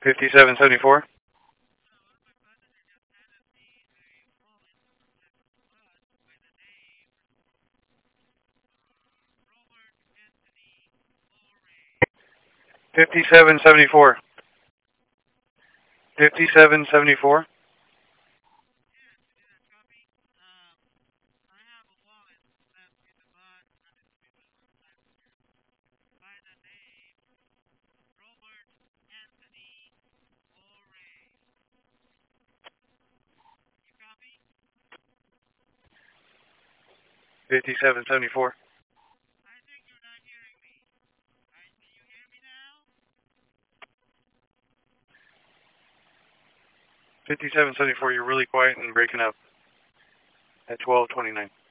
5774. Fifty-seven 5774. Fifty-seven 74. 5774. You're really quiet and breaking up at 1229.